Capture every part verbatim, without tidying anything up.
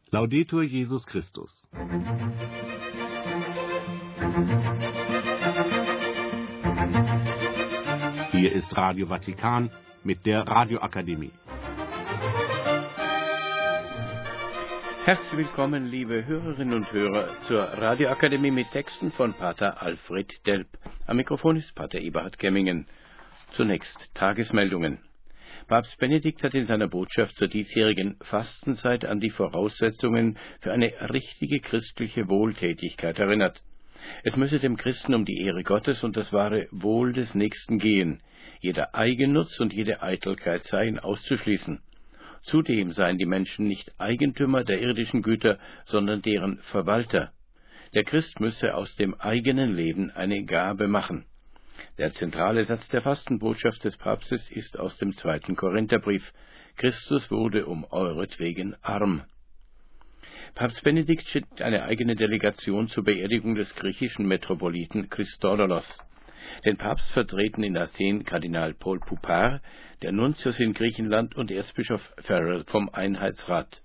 Laudetur Jesus Christus. Hier ist Radio Vatikan mit der Radioakademie. Herzlich willkommen, liebe Hörerinnen und Hörer, zur Radioakademie mit Texten von Pater Alfred Delp. Am Mikrofon ist Pater Eberhard Gemmingen. Zunächst Tagesmeldungen. Papst Benedikt hat in seiner Botschaft zur diesjährigen Fastenzeit an die Voraussetzungen für eine richtige christliche Wohltätigkeit erinnert. Es müsse dem Christen um die Ehre Gottes und das wahre Wohl des Nächsten gehen. Jeder Eigennutz und jede Eitelkeit seien auszuschließen. Zudem seien die Menschen nicht Eigentümer der irdischen Güter, sondern deren Verwalter. Der Christ müsse aus dem eigenen Leben eine Gabe machen. Der zentrale Satz der Fastenbotschaft des Papstes ist aus dem zweiten Korintherbrief: Christus wurde um euretwegen arm. Papst Benedikt schickt eine eigene Delegation zur Beerdigung des griechischen Metropoliten Christodolos. Den Papst vertreten in Athen Kardinal Paul Poupart, der Nuntius in Griechenland, und Erzbischof Farrell vom Einheitsrat.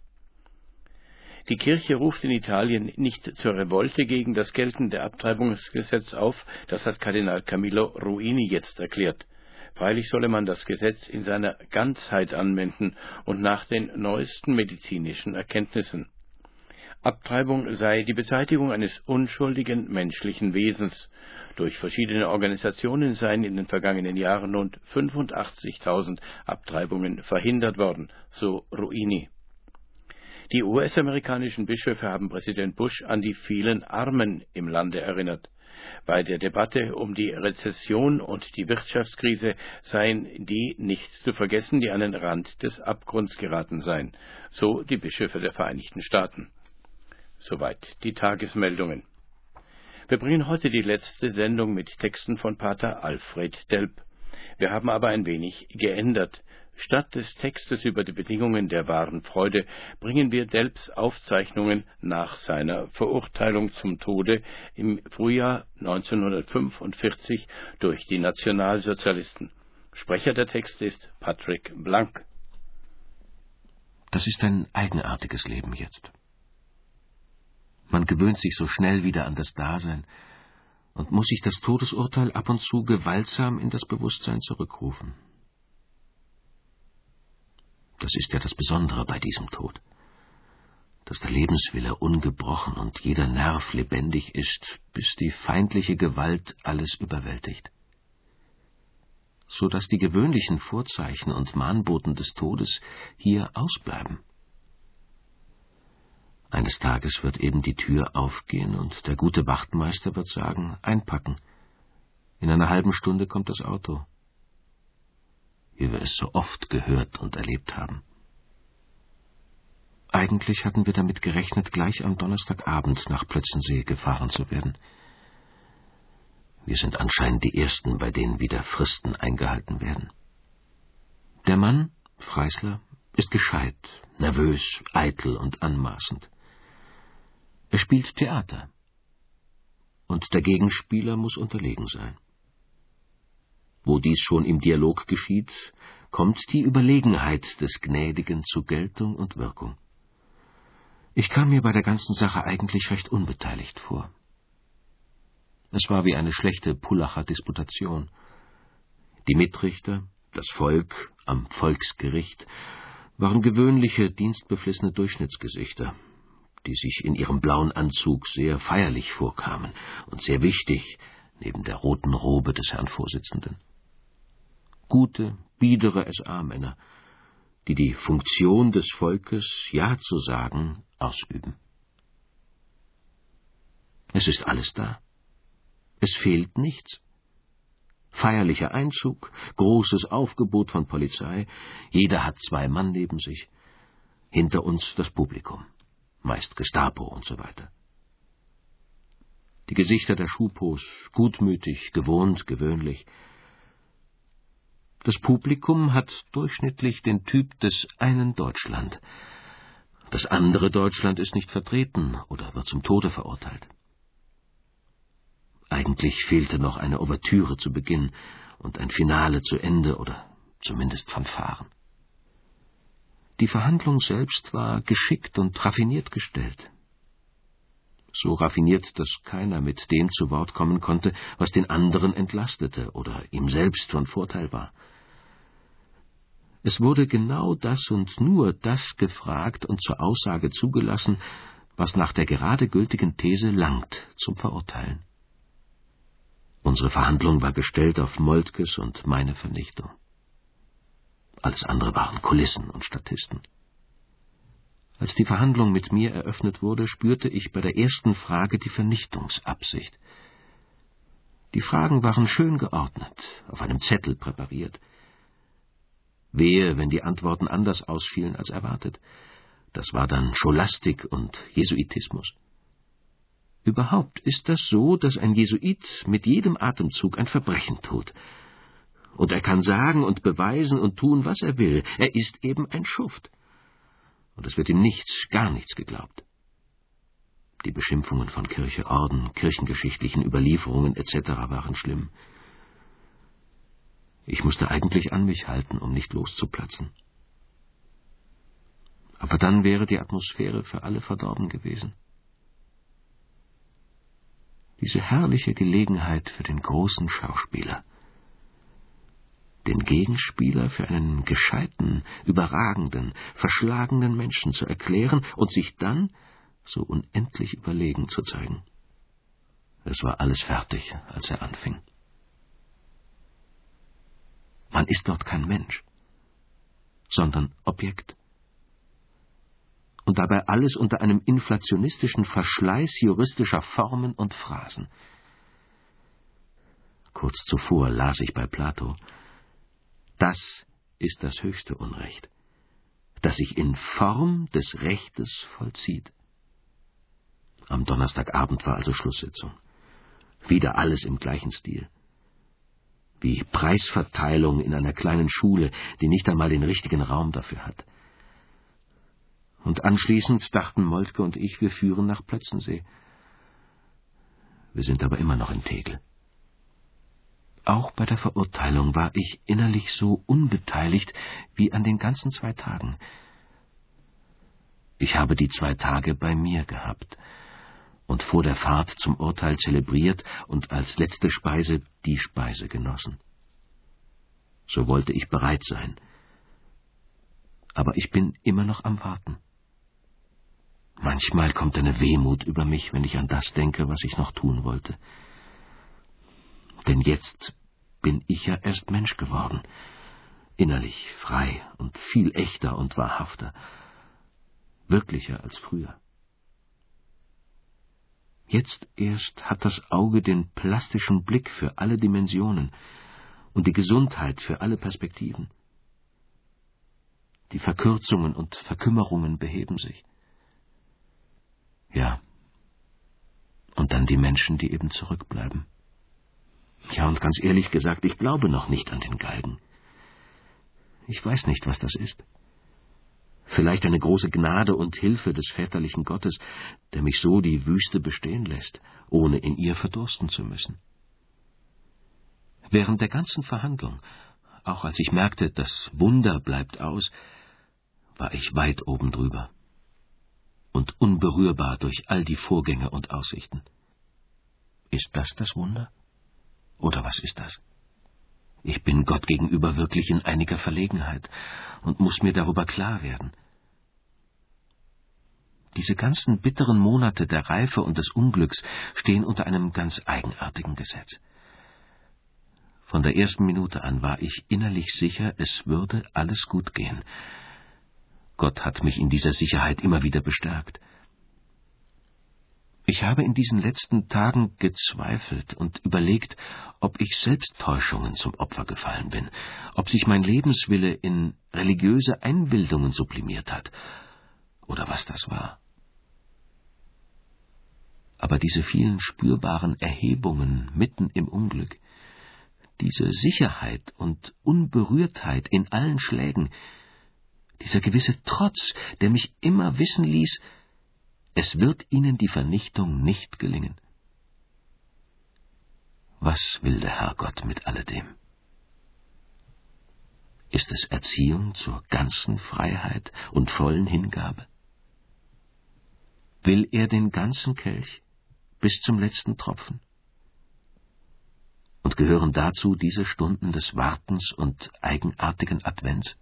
Die Kirche ruft in Italien nicht zur Revolte gegen das geltende Abtreibungsgesetz auf, das hat Kardinal Camillo Ruini jetzt erklärt. Freilich solle man das Gesetz in seiner Ganzheit anwenden und nach den neuesten medizinischen Erkenntnissen. Abtreibung sei die Beseitigung eines unschuldigen menschlichen Wesens. Durch verschiedene Organisationen seien in den vergangenen Jahren rund fünfundachtzigtausend Abtreibungen verhindert worden, so Ruini. Die U S-amerikanischen Bischöfe haben Präsident Bush an die vielen Armen im Lande erinnert. Bei der Debatte um die Rezession und die Wirtschaftskrise seien die nicht zu vergessen, die an den Rand des Abgrunds geraten seien, so die Bischöfe der Vereinigten Staaten. Soweit die Tagesmeldungen. Wir bringen heute die letzte Sendung mit Texten von Pater Alfred Delp. Wir haben aber ein wenig geändert. Statt des Textes über die Bedingungen der wahren Freude bringen wir Delps Aufzeichnungen nach seiner Verurteilung zum Tode im Frühjahr neunzehnhundertfünfundvierzig durch die Nationalsozialisten. Sprecher der Texte ist Patrick Blank. Das ist ein eigenartiges Leben jetzt. Man gewöhnt sich so schnell wieder an das Dasein und muss sich das Todesurteil ab und zu gewaltsam in das Bewusstsein zurückrufen. Das ist ja das Besondere bei diesem Tod, dass der Lebenswille ungebrochen und jeder Nerv lebendig ist, bis die feindliche Gewalt alles überwältigt, so dass die gewöhnlichen Vorzeichen und Mahnboten des Todes hier ausbleiben. Eines Tages wird eben die Tür aufgehen und der gute Wachtmeister wird sagen: Einpacken. In einer halben Stunde kommt das Auto. Wie wir es so oft gehört und erlebt haben. Eigentlich hatten wir damit gerechnet, gleich am Donnerstagabend nach Plötzensee gefahren zu werden. Wir sind anscheinend die Ersten, bei denen wieder Fristen eingehalten werden. Der Mann, Freisler, ist gescheit, nervös, eitel und anmaßend. Er spielt Theater. Und der Gegenspieler muss unterlegen sein. Wo dies schon im Dialog geschieht, kommt die Überlegenheit des Gnädigen zu Geltung und Wirkung. Ich kam mir bei der ganzen Sache eigentlich recht unbeteiligt vor. Es war wie eine schlechte Pullacher Disputation. Die Mitrichter, das Volk am Volksgericht, waren gewöhnliche, dienstbeflissene Durchschnittsgesichter, die sich in ihrem blauen Anzug sehr feierlich vorkamen und sehr wichtig, neben der roten Robe des Herrn Vorsitzenden. Gute, biedere S A-Männer, die die Funktion des Volkes, Ja zu sagen, ausüben. Es ist alles da. Es fehlt nichts. Feierlicher Einzug, großes Aufgebot von Polizei, jeder hat zwei Mann neben sich, hinter uns das Publikum, meist Gestapo und so weiter. Die Gesichter der Schupos, gutmütig, gewohnt, gewöhnlich. Das Publikum hat durchschnittlich den Typ des einen Deutschland. Das andere Deutschland ist nicht vertreten oder wird zum Tode verurteilt. Eigentlich fehlte noch eine Ouvertüre zu Beginn und ein Finale zu Ende oder zumindest Fanfaren. Die Verhandlung selbst war geschickt und raffiniert gestellt. So raffiniert, dass keiner mit dem zu Wort kommen konnte, was den anderen entlastete oder ihm selbst von Vorteil war. Es wurde genau das und nur das gefragt und zur Aussage zugelassen, was nach der gerade gültigen These langt zum Verurteilen. Unsere Verhandlung war gestellt auf Moltkes und meine Vernichtung. Alles andere waren Kulissen und Statisten. Als die Verhandlung mit mir eröffnet wurde, spürte ich bei der ersten Frage die Vernichtungsabsicht. Die Fragen waren schön geordnet, auf einem Zettel präpariert. Wehe, wenn die Antworten anders ausfielen als erwartet. Das war dann Scholastik und Jesuitismus. Überhaupt ist das so, dass ein Jesuit mit jedem Atemzug ein Verbrechen tut. Und er kann sagen und beweisen und tun, was er will. Er ist eben ein Schuft. Und es wird ihm nichts, gar nichts geglaubt. Die Beschimpfungen von Kirche, Orden, kirchengeschichtlichen Überlieferungen et cetera waren schlimm. Ich musste eigentlich an mich halten, um nicht loszuplatzen. Aber dann wäre die Atmosphäre für alle verdorben gewesen. Diese herrliche Gelegenheit für den großen Schauspieler, den Gegenspieler für einen gescheiten, überragenden, verschlagenen Menschen zu erklären und sich dann so unendlich überlegen zu zeigen. Es war alles fertig, als er anfing. Man ist dort kein Mensch, sondern Objekt. Und dabei alles unter einem inflationistischen Verschleiß juristischer Formen und Phrasen. Kurz zuvor las ich bei Plato: Das ist das höchste Unrecht, das sich in Form des Rechtes vollzieht. Am Donnerstagabend war also Schlusssitzung. Wieder alles im gleichen Stil. Wie Preisverteilung in einer kleinen Schule, die nicht einmal den richtigen Raum dafür hat. Und anschließend dachten Moltke und ich, wir führen nach Plötzensee. Wir sind aber immer noch in Tegel. Auch bei der Verurteilung war ich innerlich so unbeteiligt wie an den ganzen zwei Tagen. Ich habe die zwei Tage bei mir gehabt und vor der Fahrt zum Urteil zelebriert und als letzte Speise die Speise genossen. So wollte ich bereit sein. Aber ich bin immer noch am Warten. Manchmal kommt eine Wehmut über mich, wenn ich an das denke, was ich noch tun wollte. Denn jetzt bin ich ja erst Mensch geworden, innerlich frei und viel echter und wahrhafter, wirklicher als früher. Jetzt erst hat das Auge den plastischen Blick für alle Dimensionen und die Gesundheit für alle Perspektiven. Die Verkürzungen und Verkümmerungen beheben sich. Ja, und dann die Menschen, die eben zurückbleiben. Ja, und ganz ehrlich gesagt, ich glaube noch nicht an den Galgen. Ich weiß nicht, was das ist. Vielleicht eine große Gnade und Hilfe des väterlichen Gottes, der mich so die Wüste bestehen lässt, ohne in ihr verdursten zu müssen. Während der ganzen Verhandlung, auch als ich merkte, das Wunder bleibt aus, war ich weit oben drüber und unberührbar durch all die Vorgänge und Aussichten. Ist das das Wunder? Oder was ist das? Ich bin Gott gegenüber wirklich in einiger Verlegenheit und muss mir darüber klar werden. Diese ganzen bitteren Monate der Reife und des Unglücks stehen unter einem ganz eigenartigen Gesetz. Von der ersten Minute an war ich innerlich sicher, es würde alles gut gehen. Gott hat mich in dieser Sicherheit immer wieder bestärkt. Ich habe in diesen letzten Tagen gezweifelt und überlegt, ob ich selbst Täuschungen zum Opfer gefallen bin, ob sich mein Lebenswille in religiöse Einbildungen sublimiert hat, oder was das war. Aber diese vielen spürbaren Erhebungen mitten im Unglück, diese Sicherheit und Unberührtheit in allen Schlägen, dieser gewisse Trotz, der mich immer wissen ließ, es wird ihnen die Vernichtung nicht gelingen. Was will der Herrgott mit alledem? Ist es Erziehung zur ganzen Freiheit und vollen Hingabe? Will er den ganzen Kelch bis zum letzten Tropfen? Und gehören dazu diese Stunden des Wartens und eigenartigen Advents?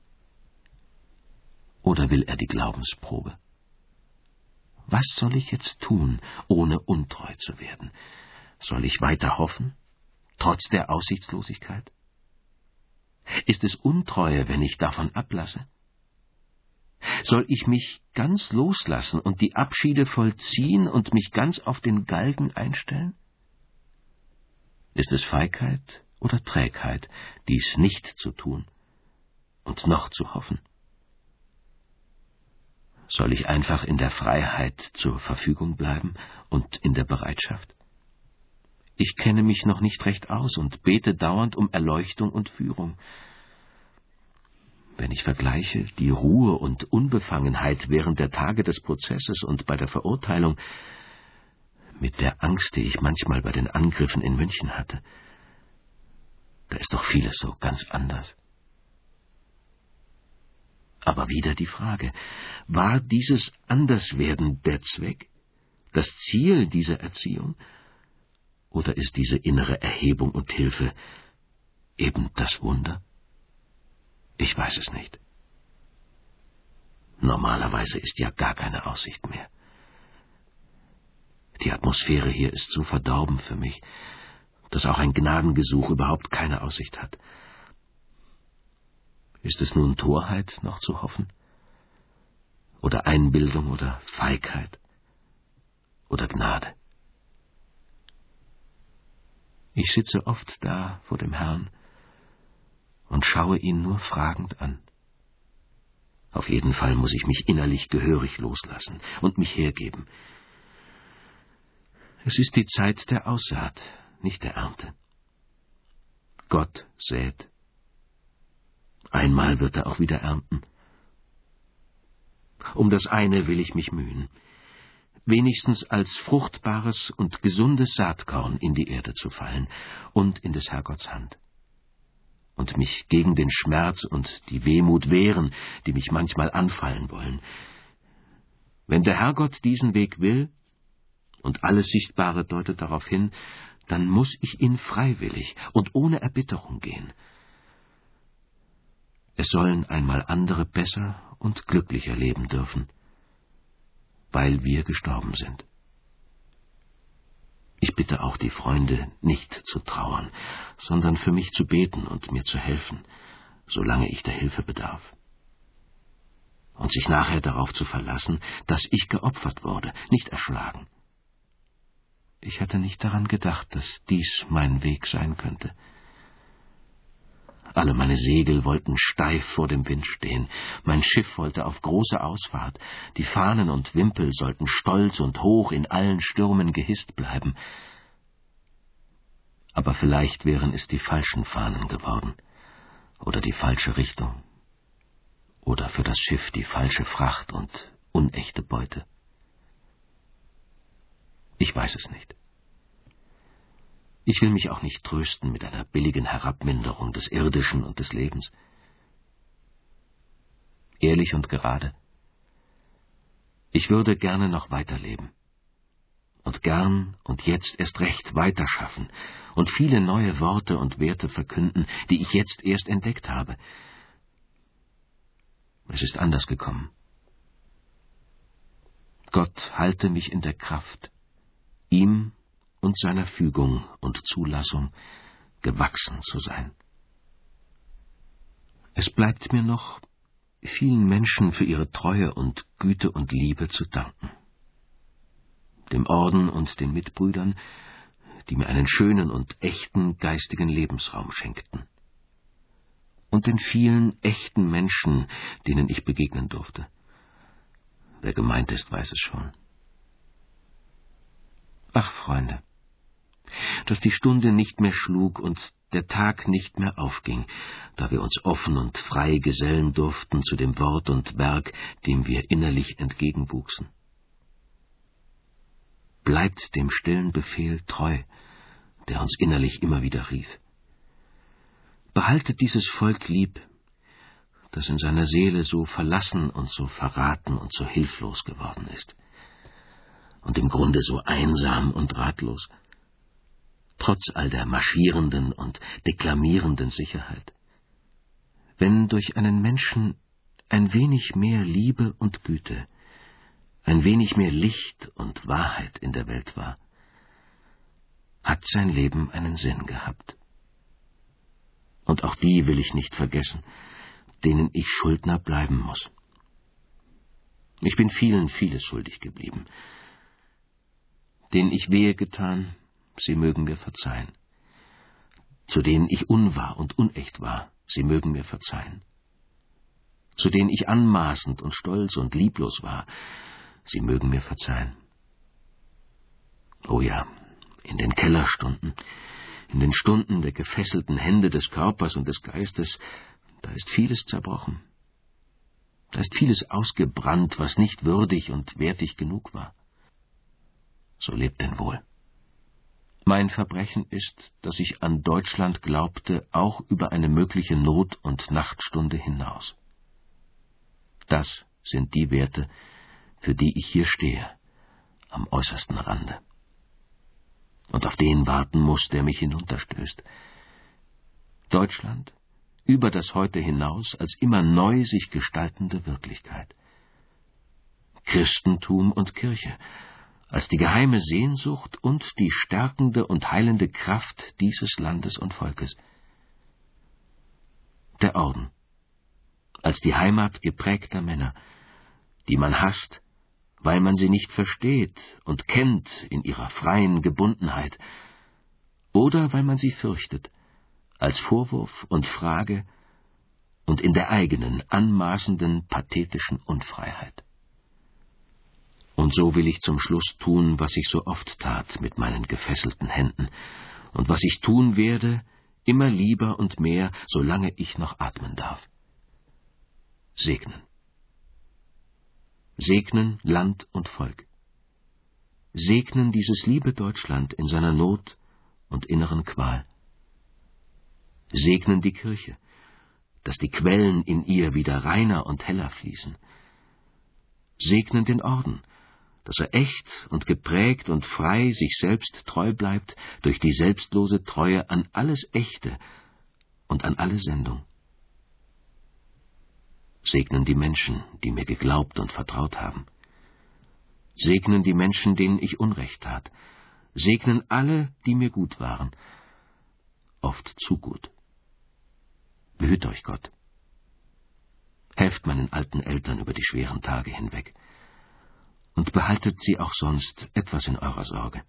Oder will er die Glaubensprobe? Was soll ich jetzt tun, ohne untreu zu werden? Soll ich weiter hoffen, trotz der Aussichtslosigkeit? Ist es Untreue, wenn ich davon ablasse? Soll ich mich ganz loslassen und die Abschiede vollziehen und mich ganz auf den Galgen einstellen? Ist es Feigheit oder Trägheit, dies nicht zu tun und noch zu hoffen? Soll ich einfach in der Freiheit zur Verfügung bleiben und in der Bereitschaft? Ich kenne mich noch nicht recht aus und bete dauernd um Erleuchtung und Führung. Wenn ich vergleiche die Ruhe und Unbefangenheit während der Tage des Prozesses und bei der Verurteilung mit der Angst, die ich manchmal bei den Angriffen in München hatte, da ist doch vieles so ganz anders. Aber wieder die Frage, war dieses Anderswerden der Zweck, das Ziel dieser Erziehung? Oder ist diese innere Erhebung und Hilfe eben das Wunder? Ich weiß es nicht. Normalerweise ist ja gar keine Aussicht mehr. Die Atmosphäre hier ist so verdorben für mich, dass auch ein Gnadengesuch überhaupt keine Aussicht hat. Ist es nun Torheit, noch zu hoffen? Oder Einbildung oder Feigheit? Oder Gnade? Ich sitze oft da vor dem Herrn und schaue ihn nur fragend an. Auf jeden Fall muss ich mich innerlich gehörig loslassen und mich hergeben. Es ist die Zeit der Aussaat, nicht der Ernte. Gott sät. Einmal wird er auch wieder ernten. Um das eine will ich mich mühen, wenigstens als fruchtbares und gesundes Saatkorn in die Erde zu fallen und in des Herrgotts Hand. Und mich gegen den Schmerz und die Wehmut wehren, die mich manchmal anfallen wollen. Wenn der Herrgott diesen Weg will, und alles Sichtbare deutet darauf hin, dann muss ich ihn freiwillig und ohne Erbitterung gehen. Es sollen einmal andere besser und glücklicher leben dürfen, weil wir gestorben sind. Ich bitte auch die Freunde, nicht zu trauern, sondern für mich zu beten und mir zu helfen, solange ich der Hilfe bedarf. Und sich nachher darauf zu verlassen, dass ich geopfert wurde, nicht erschlagen. Ich hatte nicht daran gedacht, dass dies mein Weg sein könnte. Alle meine Segel wollten steif vor dem Wind stehen, mein Schiff wollte auf große Ausfahrt, die Fahnen und Wimpel sollten stolz und hoch in allen Stürmen gehisst bleiben. Aber vielleicht wären es die falschen Fahnen geworden, oder die falsche Richtung, oder für das Schiff die falsche Fracht und unechte Beute. Ich weiß es nicht. Ich will mich auch nicht trösten mit einer billigen Herabminderung des Irdischen und des Lebens. Ehrlich und gerade, ich würde gerne noch weiterleben und gern und jetzt erst recht weiterschaffen und viele neue Worte und Werte verkünden, die ich jetzt erst entdeckt habe. Es ist anders gekommen. Gott halte mich in der Kraft, ihm und seiner Fügung und Zulassung gewachsen zu sein. Es bleibt mir noch, vielen Menschen für ihre Treue und Güte und Liebe zu danken. Dem Orden und den Mitbrüdern, die mir einen schönen und echten geistigen Lebensraum schenkten. Und den vielen echten Menschen, denen ich begegnen durfte. Wer gemeint ist, weiß es schon. Ach, Freunde, dass die Stunde nicht mehr schlug und der Tag nicht mehr aufging, da wir uns offen und frei gesellen durften zu dem Wort und Werk, dem wir innerlich entgegenwuchsen. Bleibt dem stillen Befehl treu, der uns innerlich immer wieder rief. Behaltet dieses Volk lieb, das in seiner Seele so verlassen und so verraten und so hilflos geworden ist. Und im Grunde so einsam und ratlos. Trotz all der marschierenden und deklamierenden Sicherheit. Wenn durch einen Menschen ein wenig mehr Liebe und Güte, ein wenig mehr Licht und Wahrheit in der Welt war, hat sein Leben einen Sinn gehabt. Und auch die will ich nicht vergessen, denen ich Schuldner bleiben muss. Ich bin vielen vieles schuldig geblieben. Denen ich Wehe getan, sie mögen mir verzeihen. Zu denen ich unwahr und unecht war, sie mögen mir verzeihen. Zu denen ich anmaßend und stolz und lieblos war, sie mögen mir verzeihen. Oh ja, in den Kellerstunden, in den Stunden der gefesselten Hände des Körpers und des Geistes, da ist vieles zerbrochen. Da ist vieles ausgebrannt, was nicht würdig und wertig genug war. So lebt denn wohl. Mein Verbrechen ist, dass ich an Deutschland glaubte, auch über eine mögliche Not- und Nachtstunde hinaus. Das sind die Werte, für die ich hier stehe, am äußersten Rande. Und auf den warten muss, der mich hinunterstößt. Deutschland, über das Heute hinaus, als immer neu sich gestaltende Wirklichkeit. Christentum und Kirche, als die geheime Sehnsucht und die stärkende und heilende Kraft dieses Landes und Volkes. Der Orden, als die Heimat geprägter Männer, die man hasst, weil man sie nicht versteht und kennt in ihrer freien Gebundenheit, oder weil man sie fürchtet, als Vorwurf und Frage und in der eigenen, anmaßenden, pathetischen Unfreiheit. Und so will ich zum Schluss tun, was ich so oft tat mit meinen gefesselten Händen, und was ich tun werde, immer lieber und mehr, solange ich noch atmen darf. Segnen. Segnen Land und Volk. Segnen dieses liebe Deutschland in seiner Not und inneren Qual. Segnen die Kirche, dass die Quellen in ihr wieder reiner und heller fließen. Segnen den Orden, dass er echt und geprägt und frei sich selbst treu bleibt durch die selbstlose Treue an alles Echte und an alle Sendung. Segnen die Menschen, die mir geglaubt und vertraut haben. Segnen die Menschen, denen ich Unrecht tat. Segnen alle, die mir gut waren. Oft zu gut. Behüt euch Gott. Helft meinen alten Eltern über die schweren Tage hinweg. Und behaltet sie auch sonst etwas in eurer Sorge.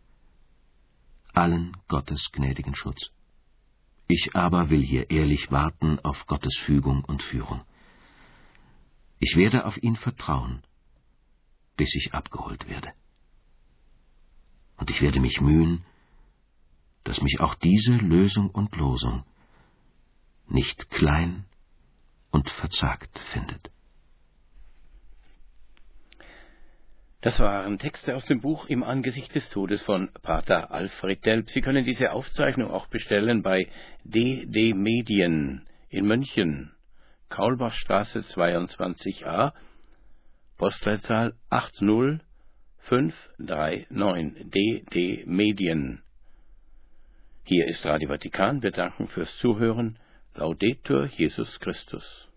Allen Gottes gnädigen Schutz. Ich aber will hier ehrlich warten auf Gottes Fügung und Führung. Ich werde auf ihn vertrauen, bis ich abgeholt werde. Und ich werde mich mühen, dass mich auch diese Lösung und Losung nicht klein und verzagt findet. Das waren Texte aus dem Buch Im Angesicht des Todes von Pater Alfred Delp. Sie können diese Aufzeichnung auch bestellen bei D D Medien in München, Kaulbachstraße zweiundzwanzig a, Postleitzahl acht null fünf drei neun, D D Medien. Hier ist Radio Vatikan. Wir danken fürs Zuhören. Laudetur Jesus Christus.